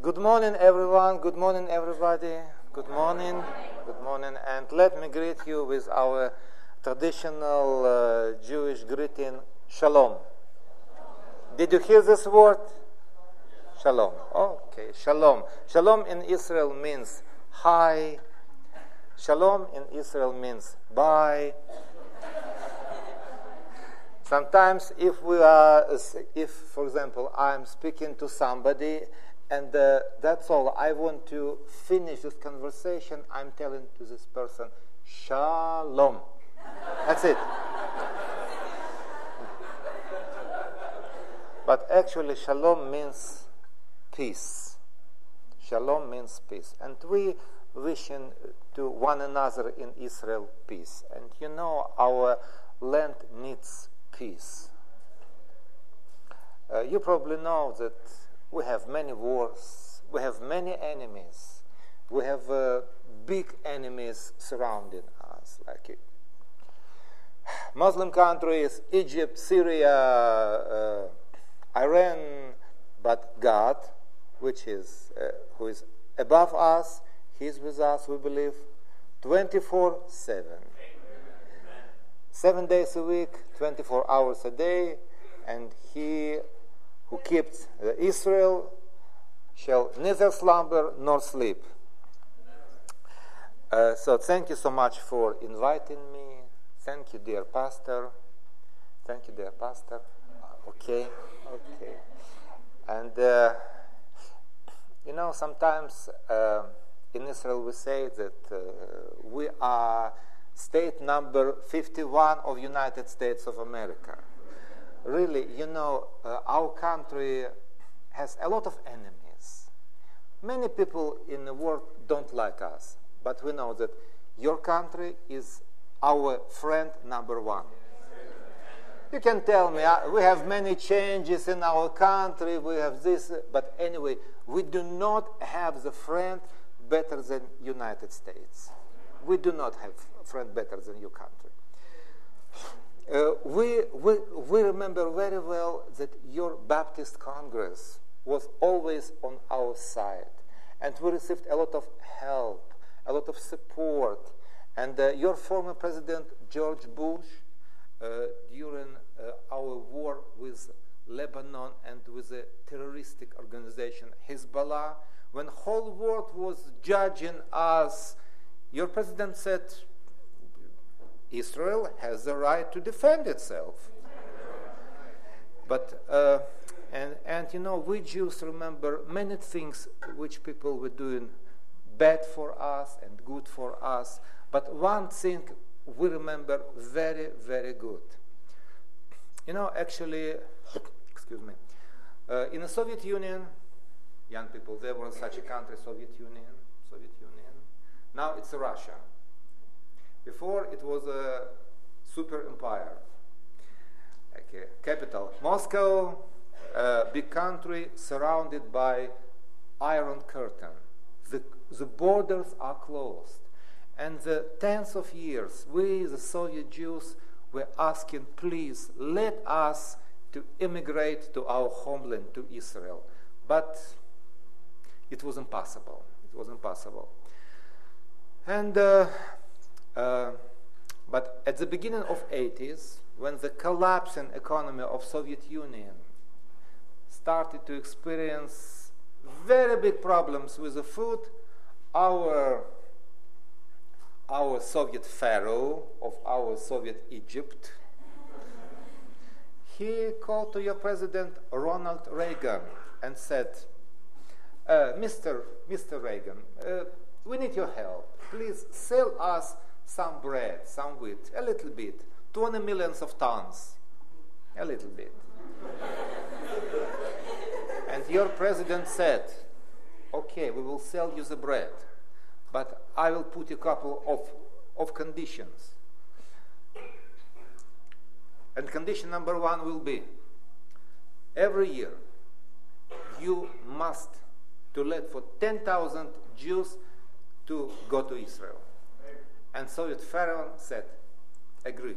Good morning, everyone. Good morning, everybody. Good morning. Good morning. And let me greet you with our traditional Jewish greeting, Shalom. Did you hear this word? Shalom. Okay, Shalom. Shalom in Israel means hi. Shalom in Israel means bye. Sometimes if, for example, I'm speaking to somebody and that's all, I want to finish this conversation, I'm telling to this person, Shalom. That's it. But actually, Shalom means peace. Shalom means peace. And we wishing to one another in Israel peace. And you know, our land needs peace. You probably know that we have many wars, we have many enemies, we have big enemies surrounding us, like Muslim countries, Egypt, Syria, Iran, but God, who is above us, He's with us, we believe, 24/7. 7 days a week, 24 hours a day, and He who keeps Israel shall neither slumber nor sleep. So thank you so much for inviting me. Thank you, dear pastor. Thank you, dear pastor. Okay. And, sometimes in Israel we say that we are state number 51 of United States of America. Really, our country has a lot of enemies. Many people in the world don't like us, but we know that your country is our friend number one. You can tell me, we have many changes in our country, we have this, but anyway, we do not have the friend better than United States. We do not have a friend better than your country. We remember very well that your Baptist Congress was always on our side, and we received a lot of help, a lot of support. And your former President George Bush, during our war with Lebanon and with the terroristic organization Hezbollah, when whole world was judging us, your president said, Israel has the right to defend itself. But, we Jews remember many things which people were doing bad for us and good for us. But one thing we remember very, very good. Actually, in the Soviet Union, young people, there was such a country, Soviet Union. Now it's Russia. Before it was a super empire. Capital, Moscow, big country surrounded by Iron Curtain. The borders are closed. And the tens of years, we, the Soviet Jews, were asking, please, let us to immigrate to our homeland, to Israel. But it was impossible. And but at the beginning of 80s, when the collapsing economy of Soviet Union started to experience very big problems with the food, our Soviet Pharaoh of our Soviet Egypt, he called to your President Ronald Reagan and said, Mr. Reagan, we need your help. Please sell us some bread, some wheat, a little bit, 20 millions of tons, a little bit. And your president said, okay, we will sell you the bread, but I will put a couple of conditions. And condition number one will be, every year you must to let for 10,000 Jews to go to Israel. And Soviet Pharaoh said, agree.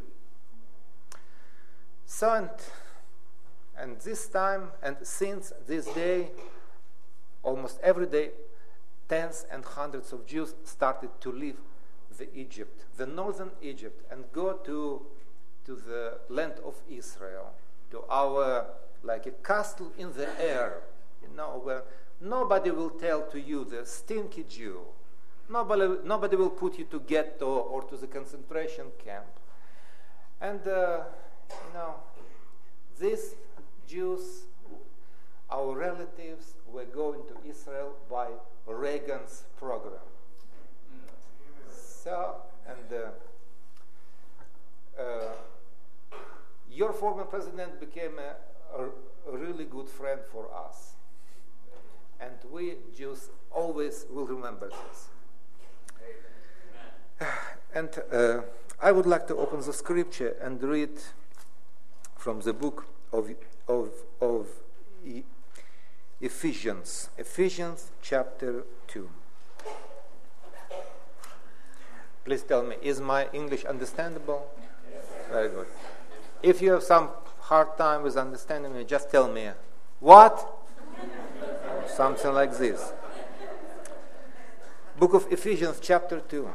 So, and this time, and since this day, almost every day, tens and hundreds of Jews started to leave the northern Egypt, and go to the land of Israel, to our, like a castle in the air, where nobody will tell to you, the stinky Jew. Nobody will put you to ghetto or to the concentration camp. And, these Jews, our relatives, were going to Israel by Reagan's program. So, and your former president became a really good friend for us. And we Jews always will remember this. And I would like to open the scripture and read from the book of Ephesians chapter 2. Please tell me, is my English understandable? Yes. Very good. If you have some hard time with understanding me, just tell me, what? Something like this. Book of Ephesians chapter 2.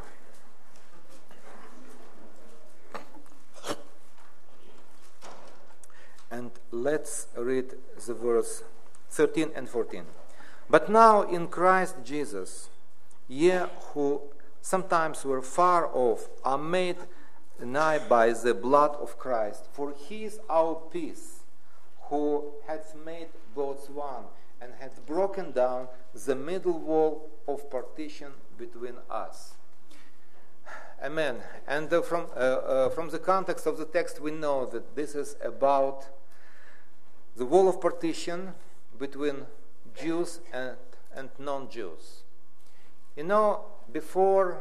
And let's read the verse 13 and 14. But now in Christ Jesus, ye who sometimes were far off are made nigh by the blood of Christ. For he is our peace, who hath made both one, and hath broken down the middle wall of partition between us. Amen. And from the context of the text, we know that this is about the wall of partition between Jews and non-Jews. Before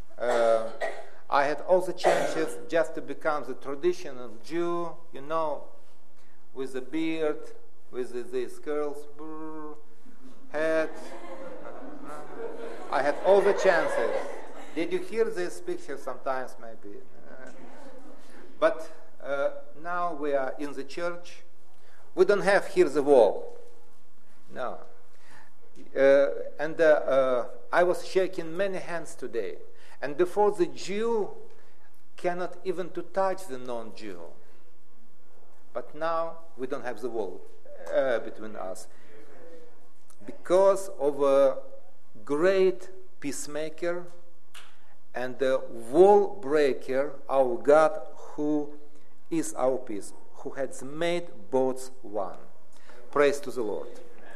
I had all the chances just to become the traditional Jew, with the beard, with these curls, head. I had all the chances. Did you hear this picture sometimes, maybe? But now we are in the church. We don't have here the wall. No. And I was shaking many hands today. And before the Jew cannot even to touch the non-Jew. But now we don't have the wall between us. Because of a great peacemaker and the wall breaker, our God, who is our peace, who has made both one. Praise to the Lord.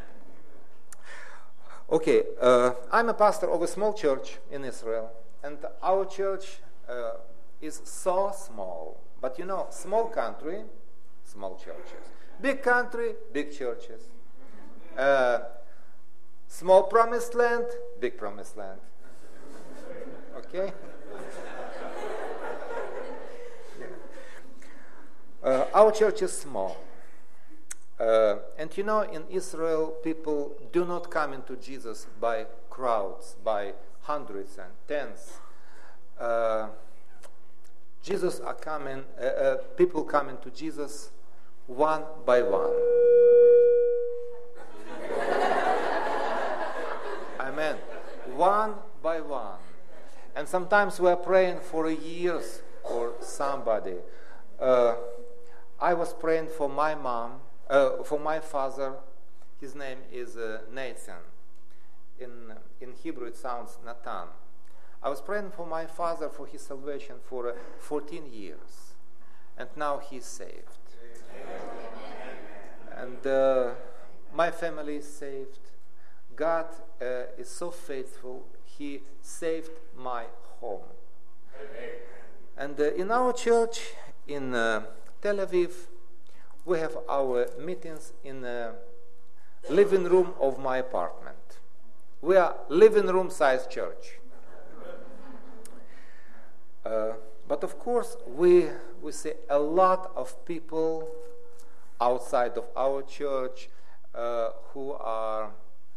Okay, I'm a pastor of a small church in Israel, and our church is so small. But small country, small churches. Big country, big churches. Small promised land, big promised land. Okay? Our church is small. And in Israel, people do not come into Jesus by crowds, by hundreds and tens. People come into Jesus one by one. Amen. One by one. And sometimes we are praying for years for somebody. I was praying for my mom, for my father. His name is Nathan. In Hebrew it sounds Nathan. I was praying for my father for his salvation for 14 years. And now he's saved. Amen. And my family is saved. God is so faithful. He saved my home. Amen. And in our church in Tel Aviv, we have our meetings in the living room of my apartment. We are living room size church. But of course, we see a lot of people outside of our church who are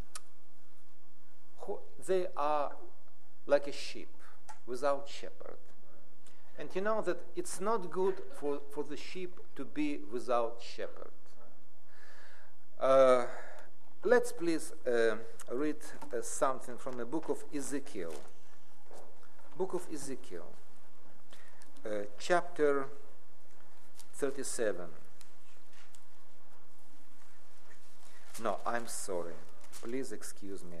like a sheep without shepherd. And you know that it's not good for the sheep to be without shepherd. Let's please read something from the book of Ezekiel. Book of Ezekiel, chapter 37. No, I'm sorry. Please excuse me.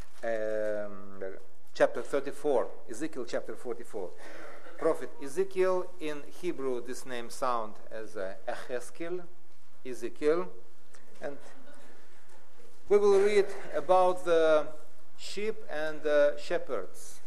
Chapter 34, Ezekiel chapter 44. Prophet Ezekiel, in Hebrew this name sound as Echeskel, Ezekiel, and we will read about the sheep and the shepherds.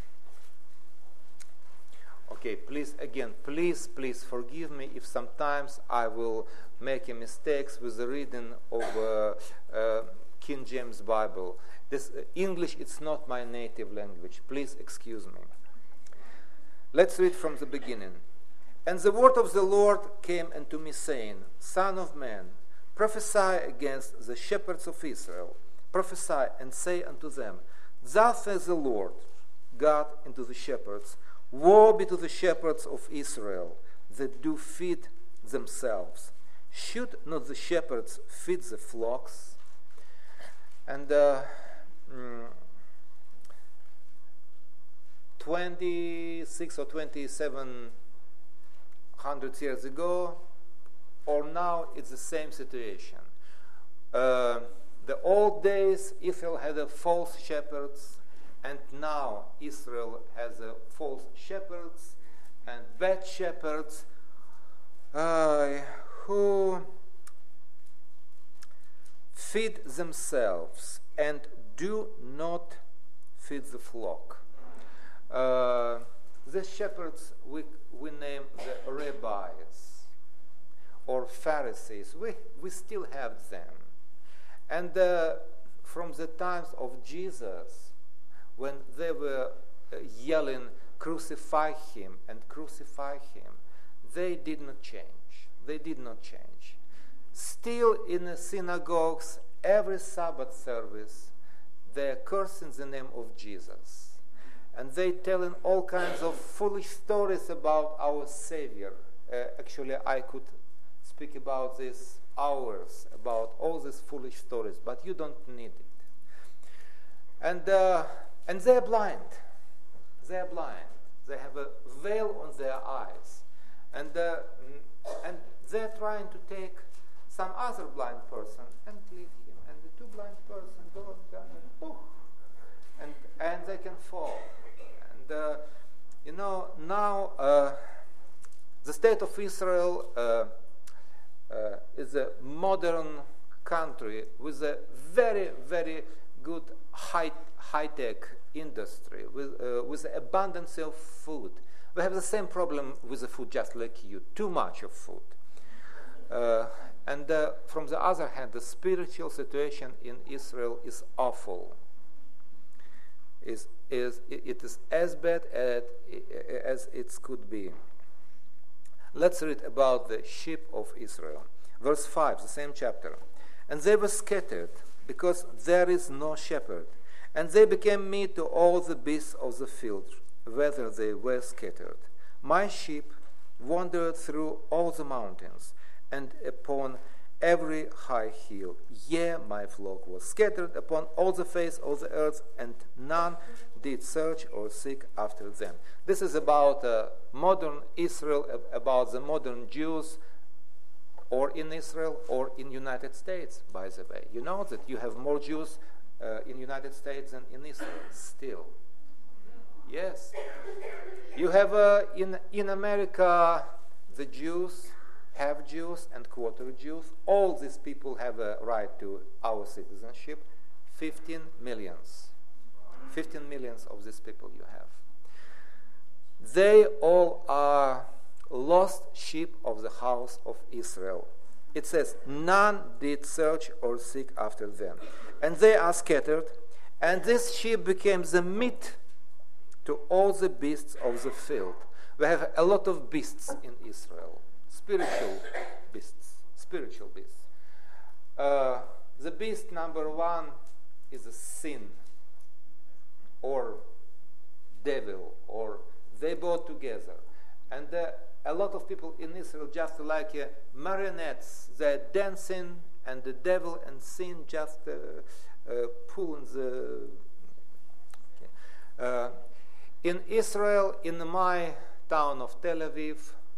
Okay, please forgive me if sometimes I will make mistakes with the reading of King James Bible. This English, it's not my native language. Please excuse me. Let's read from the beginning. And the word of the Lord came unto me, saying, Son of man, prophesy against the shepherds of Israel. Prophesy and say unto them, Thus says the Lord God unto the shepherds, Woe be to the shepherds of Israel that do feed themselves. Should not the shepherds feed the flocks? And 26 or 2700 years ago, or now, it's the same situation. The old days, Israel had a false shepherds, and now Israel has a false shepherds and bad shepherds who feed themselves and do not feed the flock. The shepherds we name the rabbis or Pharisees. We still have them. And from the times of Jesus, when they were yelling, crucify him and crucify him, they did not change. They did not change. Still in the synagogues, every Sabbath service, they are cursing the name of Jesus. And they telling all kinds of foolish stories about our Savior. Actually, I could speak about this hours, about all these foolish stories, but you don't need it. And they're blind. They're blind. They have a veil on their eyes. And they're trying to take some other blind person and leave him. And the two blind person go down and poof, and they can fall. And now the state of Israel is a modern country with a very, very good high-tech industry with abundance of food. We have the same problem with the food, just like you, too much of food. And from the other hand, the spiritual situation in Israel is awful. It is as bad as it could be. Let's read about the sheep of Israel. Verse 5, the same chapter. And they were scattered, because there is no shepherd. And they became meat to all the beasts of the field, whether they were scattered. My sheep wandered through all the mountains, and upon every high hill. Yea, my flock was scattered upon all the face of the earth, and none did search or seek after them. This is about modern Israel, about the modern Jews, or in Israel, or in United States, by the way. You know that you have more Jews in United States than in Israel, still. Yes. You have in America, the Jews, half Jews and quarter Jews. All these people have a right to our citizenship. 15 millions. 15 millions of these people you have. They all are lost sheep of the house of Israel. It says, none did search or seek after them. And they are scattered, and this sheep became the meat to all the beasts of the field. We have a lot of beasts in Israel. Spiritual beasts. The beast number one is a sin, or devil, or they both together. And a lot of people in Israel just like marionettes. They're dancing and the devil and sin just pulling the... Okay. In Israel, in my town of Tel Aviv,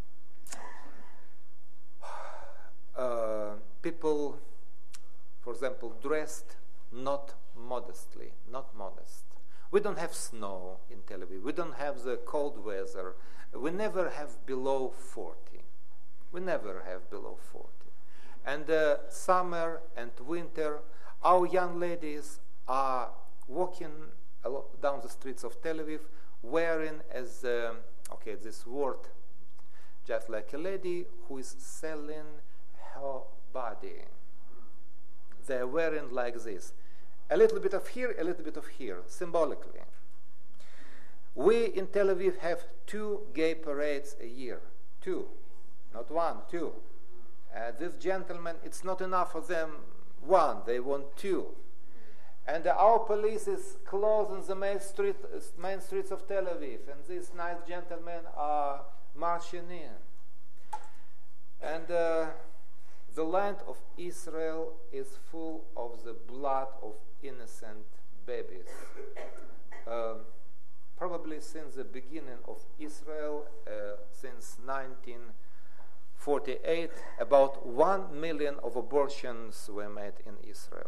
people, for example, dressed not modestly, not modest. We don't have snow in Tel Aviv. We don't have the cold weather. We never have below 40. We never have below 40. And summer and winter, our young ladies are walking down the streets of Tel Aviv wearing as, this word, just like a lady who is selling her body. They're wearing like this. A little bit of here, a little bit of here, symbolically. We in Tel Aviv have 2 gay parades a year. 2. Not 1, 2. These gentlemen, it's not enough for them 1, they want 2. And our police is closing the main streets of Tel Aviv, and these nice gentlemen are marching in. And the land of Israel is full of the blood of innocent babies. Probably since the beginning of Israel, since 1948, about 1 million of abortions were made in Israel.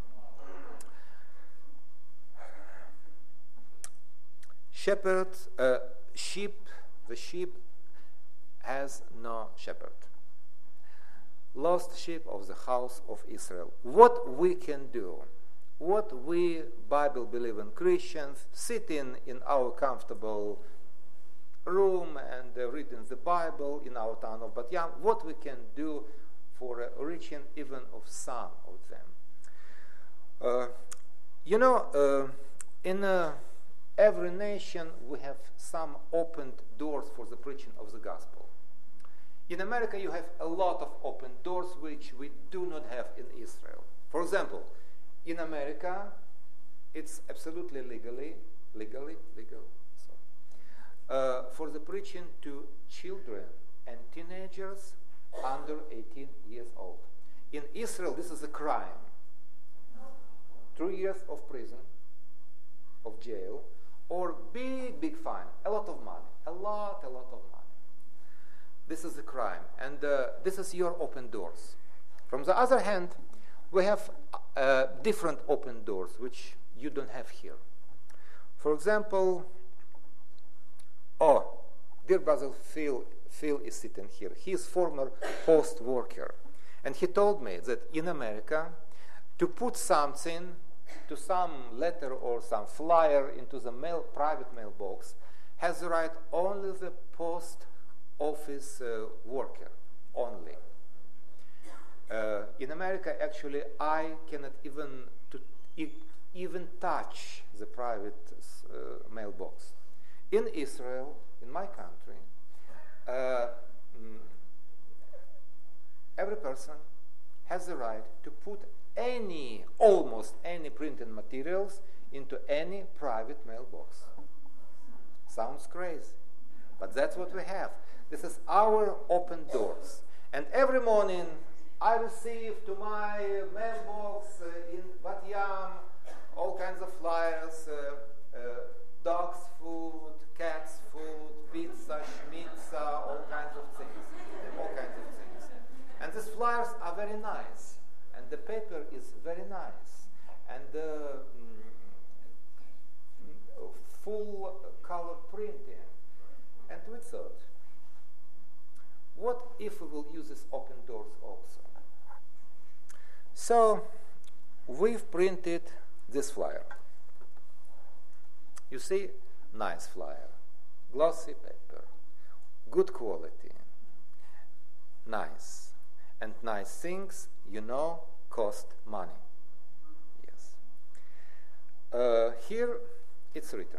Shepherds, the sheep has no shepherd. Lost sheep of the house of Israel. What we can do, what we Bible-believing Christians sitting in our comfortable room and reading the Bible in our town of Bat Yam, what we can do for reaching even of some of them. In every nation we have some opened doors for the preaching of the gospel. In America, you have a lot of open doors which we do not have in Israel. For example, in America, it's absolutely legal for the preaching to children and teenagers under 18 years old. In Israel, this is a crime. 3 years of prison, of jail, or big fine, a lot of money, a lot of money. This is a crime, and this is your open doors. From the other hand, we have different open doors, which you don't have here. For example, dear brother Phil is sitting here. He is former post worker, and he told me that in America, to put something to some letter or some flyer into the private mailbox has the right only the post office worker, only. In America, actually, I cannot even touch the private mailbox. In Israel, in my country, every person has the right to put almost any printed materials into any private mailbox. Sounds crazy, but that's what we have. This is our open doors. And every morning I receive to my mailbox in Bat Yam all kinds of flyers, dogs food, cats food, pizza, schmitza, all kinds of things. And these flyers are very nice. And the paper is very nice. And full color printing. And we thought, what if we will use these open doors also? So we've printed this flyer. You see, nice flyer, glossy paper, good quality, nice. And nice things, cost money. Yes. Here it's written,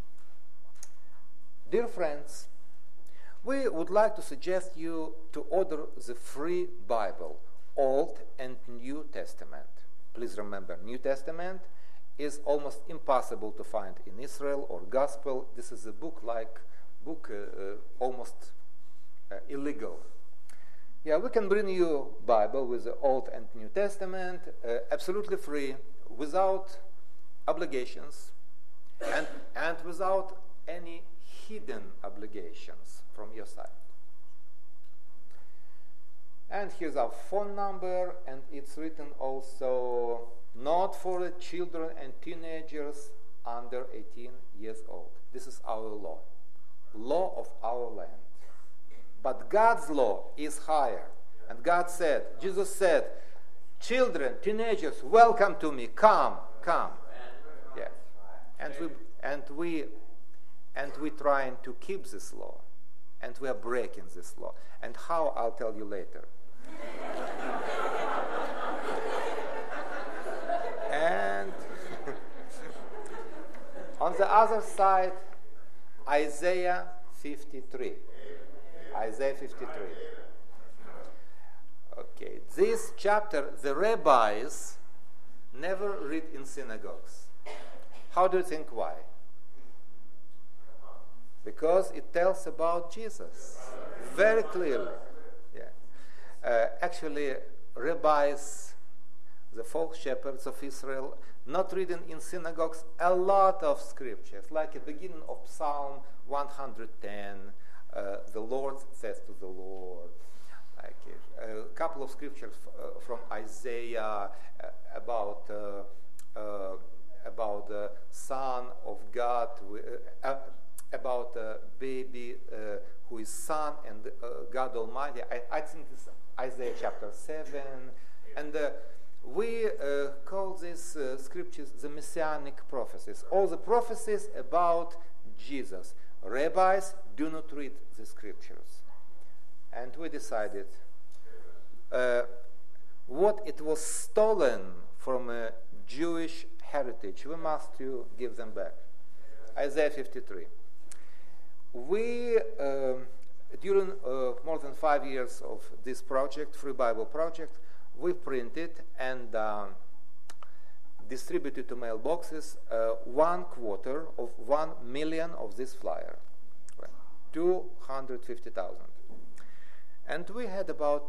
dear friends, we would like to suggest you to order the free Bible, Old and New Testament. Please remember, New Testament is almost impossible to find in Israel, or Gospel. This is a book almost illegal. Yeah, we can bring you Bible with the Old and New Testament, absolutely free, without obligations, and without any hidden obligations from your side. And here's our phone number, and it's written also not for the children and teenagers under 18 years old. This is our law of our land. But God's law is higher. And God said, Jesus said, children, teenagers, welcome to me. Come. Yeah. And we trying to keep this law. And we are breaking this law. And how, I'll tell you later. And on the other side, Isaiah 53. Isaiah 53. Okay, this chapter, the rabbis never read in synagogues. How do you think why? Because it tells about Jesus very clearly. Yeah. Actually, rabbis, the folk shepherds of Israel, not reading in synagogues a lot of scriptures, like at the beginning of Psalm 110, the Lord says to the Lord, like a couple of scriptures from Isaiah about the Son of God, about a baby who is Son and God Almighty. I think it's Isaiah chapter 7. And we call these scriptures the Messianic prophecies. All the prophecies about Jesus. Rabbis do not read the scriptures. And we decided what it was stolen from a Jewish heritage, we must give them back. Isaiah 53. We, during more than 5 years of this project, Free Bible Project, we printed and distributed to mailboxes 1/4 of 1 million of this flyer, 250,000. And we had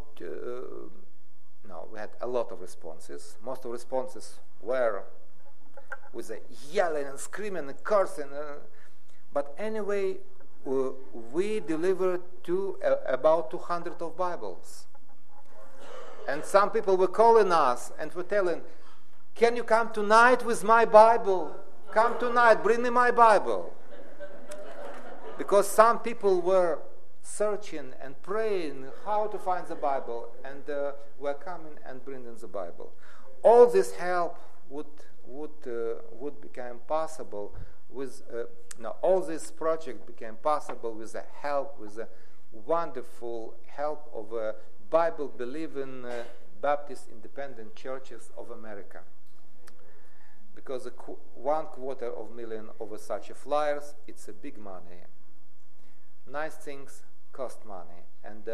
we had a lot of responses. Most of the responses were with a yelling and screaming and cursing. But anyway, we delivered about 200 of Bibles. And some people were calling us and were telling, can you come tonight with my Bible? Come tonight, bring me my Bible. Because some people were searching and praying how to find the Bible, and were coming and bringing the Bible. All this help would become possible with all this project became possible with the help, with the wonderful help of Bible-believing Baptist independent churches of America. Because 1/4 million over such a flyers, it's a big money. Nice things cost money, and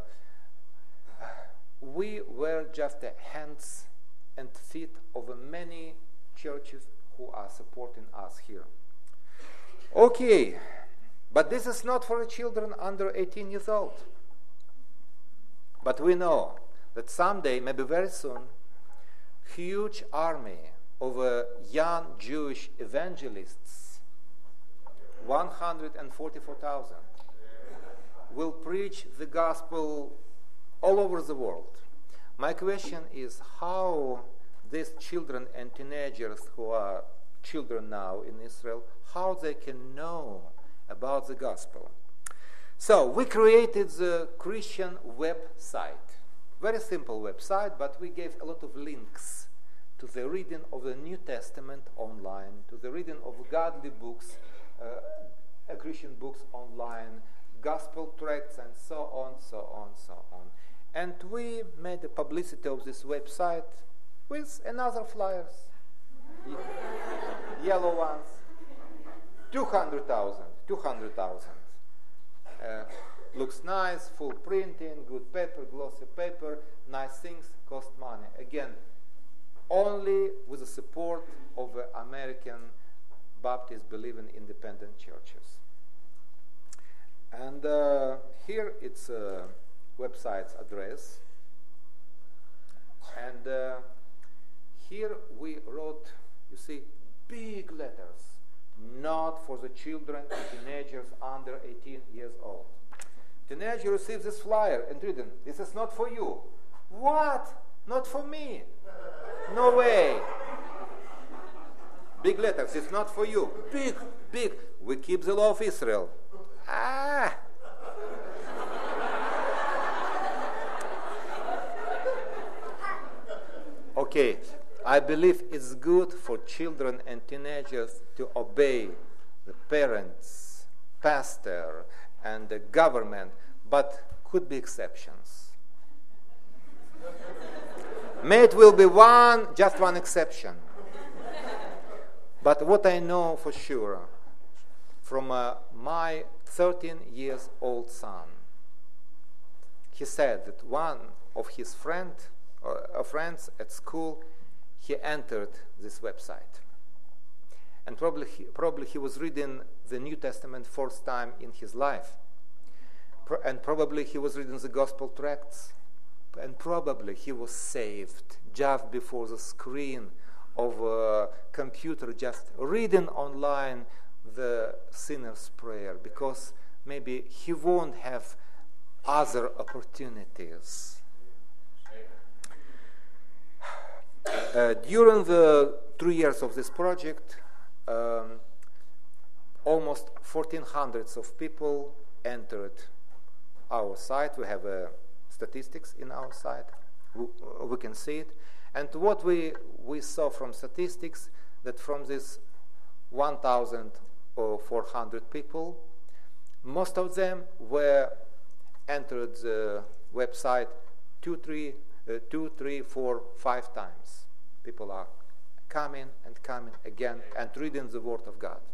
we were just the hands and feet of many churches who are supporting us here. Okay, but this is not for children under 18 years old. But we know that someday, maybe very soon, huge army of young Jewish evangelists, 144,000, will preach the gospel all over the world. My question is how these children and teenagers who are children now in Israel, how they can know about the gospel. So we created the Christian website. Very simple website, but we gave a lot of links to the reading of the New Testament online, to the reading of godly books, Christian books online, gospel tracts, and so on. And we made the publicity of this website with another flyers, yellow ones, 200,000. Looks nice, full printing, good paper, glossy paper, nice things, cost money. Again, only with the support of American Baptist believing independent churches. And here it's website's address. And here we wrote, you see, big letters, not for the children and teenagers under 18 years old. Teenager receives this flyer and reading, this is not for you. What? Not for me? No way. Big letters, it's not for you. Big, big. We keep the law of Israel. Ah. Okay, I believe it's good for children and teenagers to obey the parents, pastor, and the government, but could be exceptions. May it will be just one exception. But what I know for sure from my 13 years old son, he said that one of his friends at school, he entered this website. And probably he was reading the New Testament first time in his life. And probably he was reading the gospel tracts. And probably he was saved just before the screen of a computer, just reading online the sinner's prayer, because maybe he won't have other opportunities. During the 3 years of this project, almost 1,400 of people entered our site. We have statistics in our site. We can see it. And what we saw from statistics, that from this 1,400 people, most of them were entered the website 2, 3, 4, 5 times. People are coming and coming again and reading the Word of God.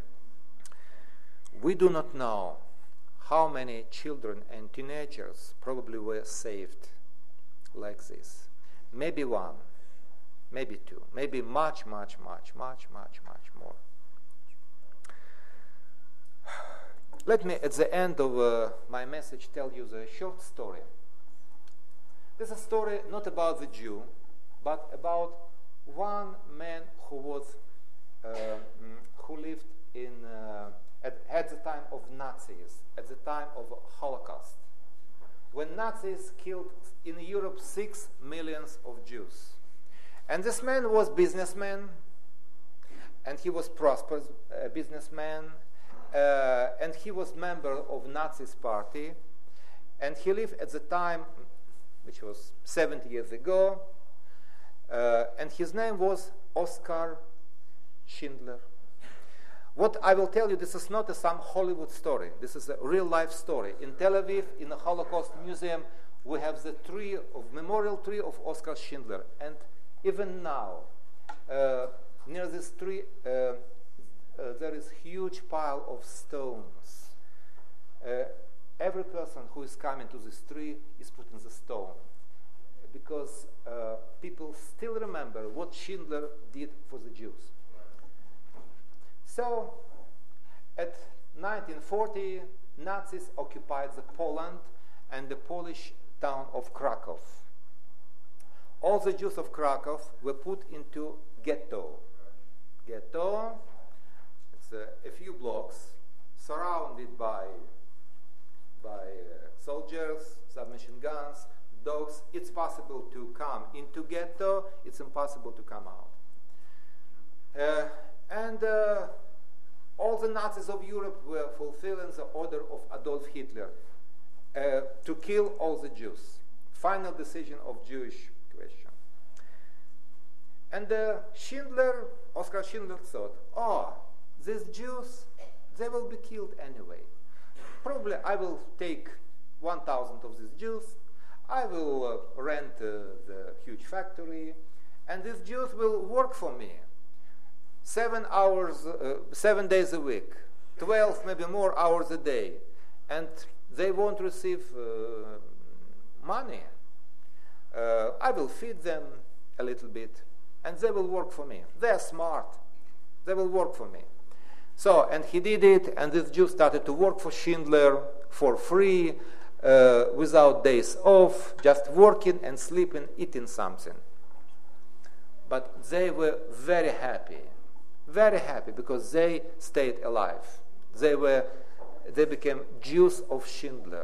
We do not know how many children and teenagers probably were saved like this. Maybe 1, maybe 2, maybe much more. Let me, at the end of my message, tell you the short story. This is a story not about the Jew, but about one man who lived at the time of Nazis, at the time of Holocaust, when Nazis killed in Europe 6 million of Jews. And this man was businessman, and he was prosperous businessman, and he was member of Nazis party, and he lived at the time, which was 70 years ago, and his name was Oskar Schindler. What I will tell you, this is not some Hollywood story. This is a real-life story. In Tel Aviv, in the Holocaust Museum, we have the memorial tree of Oskar Schindler. And even now, near this tree, there is huge pile of stones. Every person who is coming to this tree is putting the stone, because people still remember what Schindler did for the Jews. So, at 1940, Nazis occupied Poland and the Polish town of Krakow. All the Jews of Krakow were put into ghetto. Ghetto, it's a few blocks surrounded by soldiers, submachine guns, dogs. It's possible to come into ghetto. It's impossible to come out. And all the Nazis of Europe were fulfilling the order of Adolf Hitler to kill all the Jews. Final decision of Jewish question. And Oskar Schindler thought, these Jews, they will be killed anyway. Probably I will take 1,000 of these Jews, I will rent the huge factory, and these Jews will work for me. 7 days a week, 12, maybe more hours a day, and they won't receive money. I will feed them a little bit, and they will work for me. They are smart. They will work for me. So, and he did it, and these Jews started to work for Schindler for free, without days off, just working and sleeping, eating something. But they were very happy because they stayed alive. They became Jews of Schindler.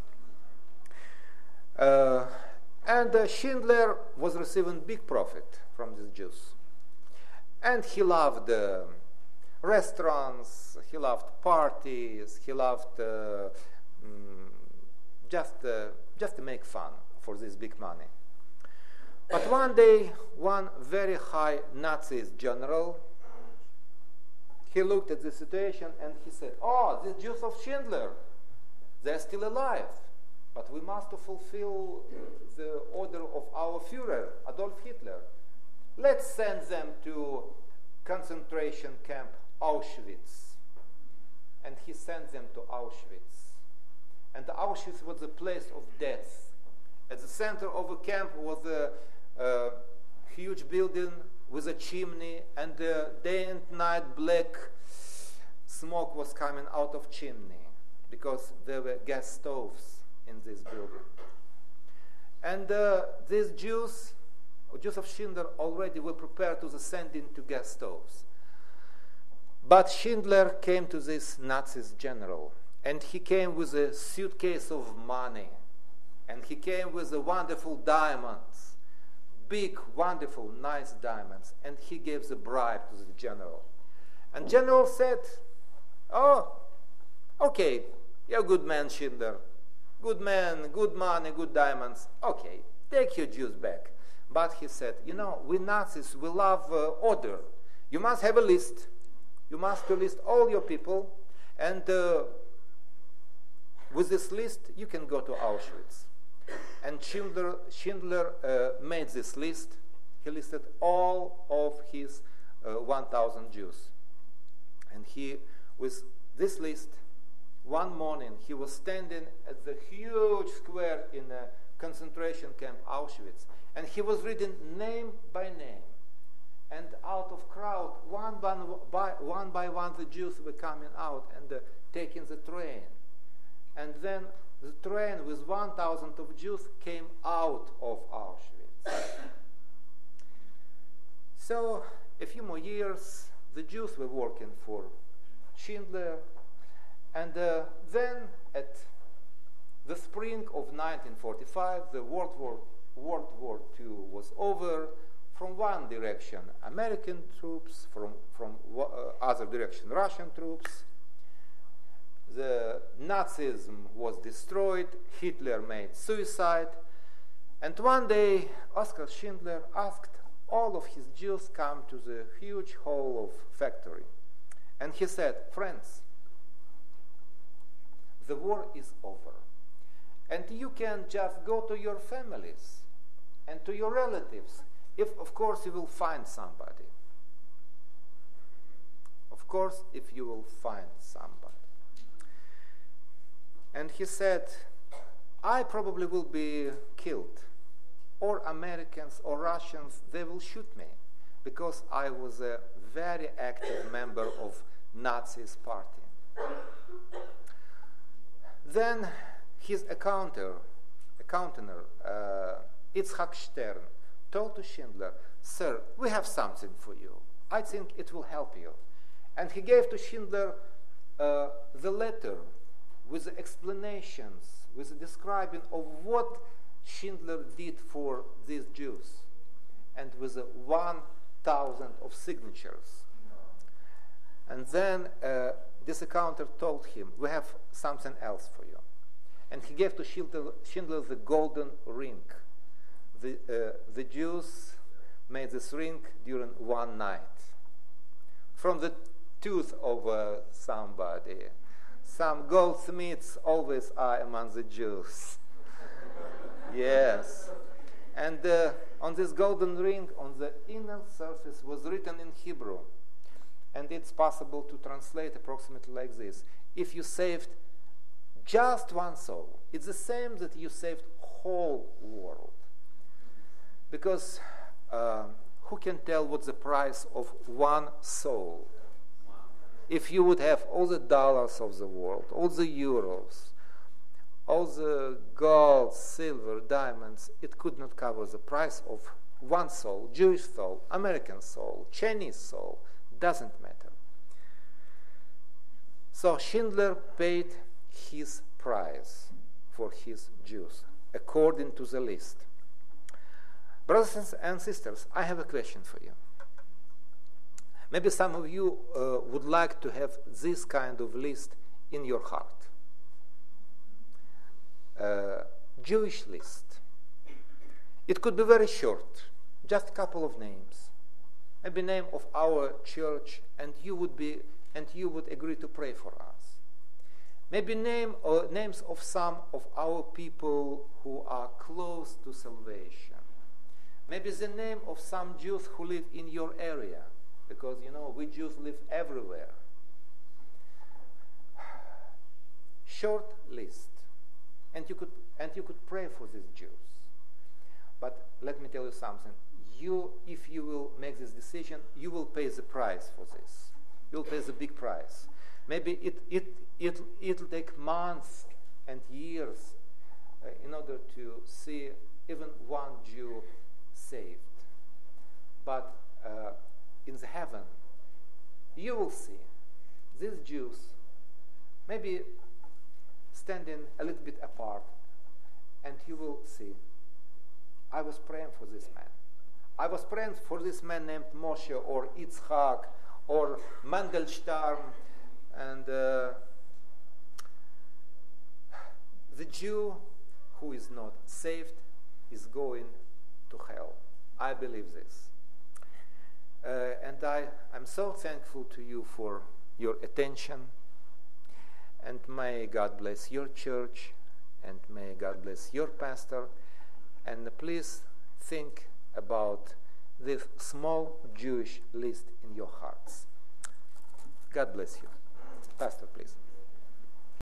And Schindler was receiving big profit from these Jews. And he loved restaurants, he loved parties, he loved just to make fun for this big money. But one day, one very high Nazi general, he looked at the situation and he said, "Oh, these Jews of Schindler, they're still alive. But we must fulfill the order of our Führer, Adolf Hitler. Let's send them to concentration camp Auschwitz." And he sent them to Auschwitz. And Auschwitz was a place of death. At the center of the camp was a huge building with a chimney, and day and night black smoke was coming out of chimney because there were gas stoves in this building. And these Jews of Schindler already were prepared to send into gas stoves. But Schindler came to this Nazi general, and he came with a suitcase of money, and he came with the wonderful diamonds, big, wonderful, nice diamonds, and he gave the bribe to the general. And general said, "Oh, okay, you're a good man, Schindler. Good man, good money, good diamonds. Okay, take your Jews back." But he said, "We Nazis, we love order. You must have a list. You must list all your people, and with this list, you can go to Auschwitz." And Schindler made this list. He listed all of his 1,000 Jews. And with this list, one morning, he was standing at the huge square in a concentration camp Auschwitz, and he was reading name by name. And out of crowd, one by one, the Jews were coming out and taking the train. And then the train with 1,000 of Jews came out of Auschwitz. So, a few more years, the Jews were working for Schindler. And then, at the spring of 1945, the World War II was over. From one direction, American troops, from other direction, Russian troops. The Nazism was destroyed. Hitler made suicide. And one day, Oskar Schindler asked all of his Jews come to the huge hall of factory. And he said, "Friends, the war is over. And you can just go to your families and to your relatives, if, of course, you will find somebody. Of course, if you will find somebody." And he said, "I probably will be killed. Or Americans or Russians, they will shoot me, because I was a very active member of Nazis party." Then his accountant, Itzhak Stern, told to Schindler, "Sir, we have something for you. I think it will help you." And he gave to Schindler the letter with the explanations, with the describing of what Schindler did for these Jews, and with the 1,000 of signatures. And then this accountant told him, "We have something else for you." And he gave to Schindler the golden ring. The Jews made this ring during one night. From the tooth of somebody. Some goldsmiths always are among the Jews. Yes. And on this golden ring, on the inner surface, was written in Hebrew. And it's possible to translate approximately like this. If you saved just one soul, it's the same that you saved whole world. Because who can tell what's the price of one soul? If you would have all the dollars of the world, all the euros, all the gold, silver, diamonds, it could not cover the price of one soul, Jewish soul, American soul, Chinese soul, doesn't matter. So Schindler paid his price for his Jews, according to the list. Brothers and sisters, I have a question for you. Maybe some of you would like to have this kind of list in your heart. Jewish list. It could be very short, just a couple of names. Maybe name of our church, and you would agree to pray for us. Maybe names of some of our people who are close to salvation. Maybe the name of some Jews who live in your area, because we Jews live everywhere. Short list, and you could pray for these Jews. But let me tell you something. If you will make this decision, you will pay the price for this. You'll pay the big price. Maybe it'll take months and years in order to see even one Jew saved. But in the heaven, you will see these Jews maybe standing a little bit apart, and you will see, I was praying for this man. I was praying for this man named Moshe or Yitzhak or Mandelstam, and the Jew who is not saved is going to hell. I believe this. And I'm so thankful to you for your attention. And may God bless your church, and may God bless your pastor. And please think about this small Jewish list in your hearts. God bless you. Pastor, please.